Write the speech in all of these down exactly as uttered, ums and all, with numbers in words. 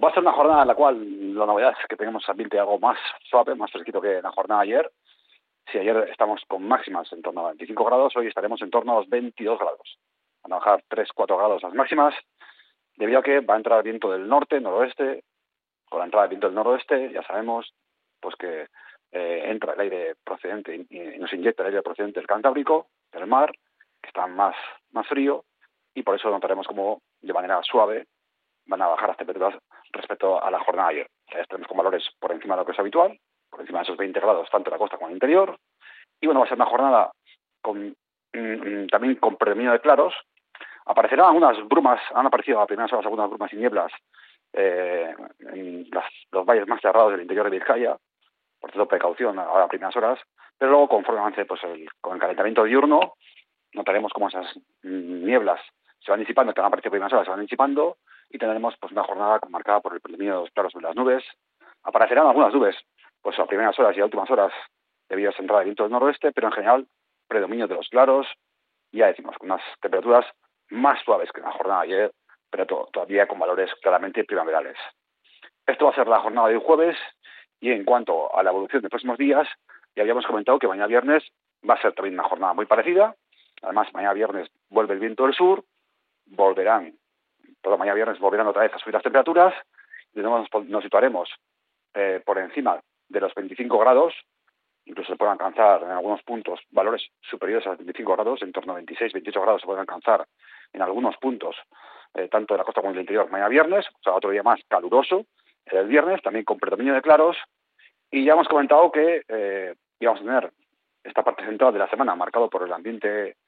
Va a ser una jornada en la cual la novedad es que tenemos ambiente algo más suave, más fresquito que la jornada de ayer. Si ayer estamos con máximas en torno a veinticinco grados, hoy estaremos en torno a los veintidós grados. Van a bajar tres cuatro grados las máximas, debido a que va a entrar viento del norte, noroeste. Con la entrada del viento del noroeste, ya sabemos pues que eh, entra el aire procedente y, y nos inyecta el aire procedente del Cantábrico, del mar, que está más, más frío, y por eso notaremos como de manera suave van a bajar las temperaturas respecto a la jornada de ayer. O sea, estaremos con valores por encima de lo que es habitual, por encima de esos veinte grados, tanto en la costa como en el interior. Y bueno, va a ser una jornada con, mmm, también con predominio de claros. Aparecerán algunas brumas, han aparecido a primeras horas algunas brumas y nieblas eh, en las, los valles más cerrados del interior de Vizcaya. Por tanto, precaución ahora a primeras horas. Pero luego, conforme avance pues, el, con el calentamiento diurno, notaremos cómo esas mmm, nieblas se van disipando, que han aparecido a primeras horas, se van disipando, y tendremos pues una jornada marcada por el predominio de los claros sobre las nubes. Aparecerán algunas nubes pues a primeras horas y a últimas horas debido a esa entrada de viento del noroeste, pero en general predominio de los claros, ya decimos, con unas temperaturas más suaves que en la jornada de ayer, pero to todavía con valores claramente primaverales. Esto va a ser la jornada de hoy jueves, y en cuanto a la evolución de próximos días, ya habíamos comentado que mañana viernes va a ser también una jornada muy parecida. Además, mañana viernes vuelve el viento del sur, volverán Todo mañana viernes volverán otra vez a subir las temperaturas, y de nuevo nos, nos situaremos eh, por encima de los veinticinco grados, incluso se pueden alcanzar en algunos puntos valores superiores a los veinticinco grados, en torno a veintiséis, veintiocho grados se pueden alcanzar en algunos puntos, eh, tanto de la costa como del interior, mañana viernes, o sea, otro día más caluroso, el viernes, también con predominio de claros, y ya hemos comentado que eh, íbamos a tener esta parte central de la semana marcado por el ambiente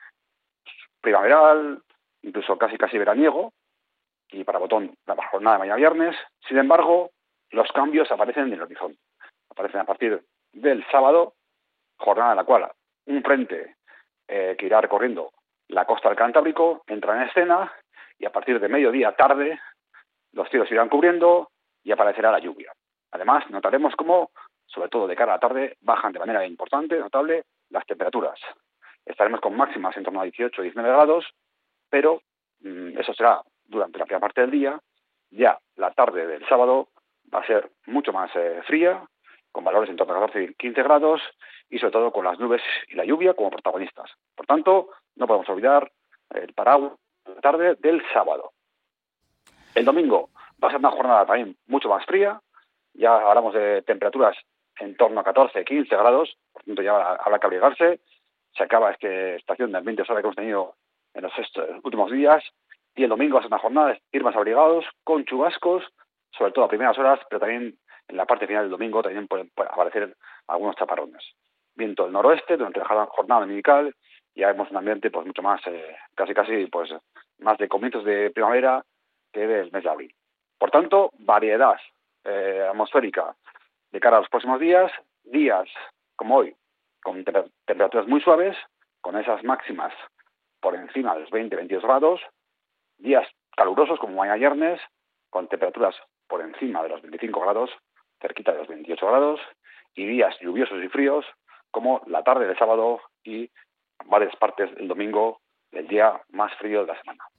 primaveral, incluso casi casi veraniego, y para botón la jornada de mañana viernes. Sin embargo, los cambios aparecen en el horizonte. Aparecen a partir del sábado, jornada en la cual un frente eh, que irá recorriendo la costa del Cantábrico entra en escena, y a partir de mediodía tarde los cielos irán cubriendo y aparecerá la lluvia. Además, notaremos cómo, sobre todo de cara a la tarde, bajan de manera importante, notable, las temperaturas. Estaremos con máximas en torno a dieciocho, diecinueve grados, pero mmm, eso será durante la primera parte del día. Ya la tarde del sábado va a ser mucho más eh, fría, con valores en torno a catorce y quince grados, y sobre todo con las nubes y la lluvia como protagonistas. Por tanto, no podemos olvidar el paraguas de la tarde del sábado. El domingo va a ser una jornada también mucho más fría. Ya hablamos de temperaturas en torno a catorce, quince grados, por tanto ya habrá que abrigarse. Se acaba esta estación de ambiente suave que hemos tenido en los últimos días, y el domingo va a ser una jornada de ir más abrigados, con chubascos, sobre todo a primeras horas, pero también en la parte final del domingo también pueden, pueden aparecer algunos chaparrones. Viento del noroeste durante la jornada dominical, y ya vemos un ambiente pues mucho más, eh, casi casi pues más de comienzos de primavera que del mes de abril. Por tanto, variedad eh, atmosférica de cara a los próximos días, días como hoy, con te- temperaturas muy suaves, con esas máximas por encima de los veinte, veintidós grados, días calurosos como mañana viernes, con temperaturas por encima de los veinticinco grados, cerquita de los veintiocho grados, y días lluviosos y fríos como la tarde del sábado y varias partes del domingo, el día más frío de la semana.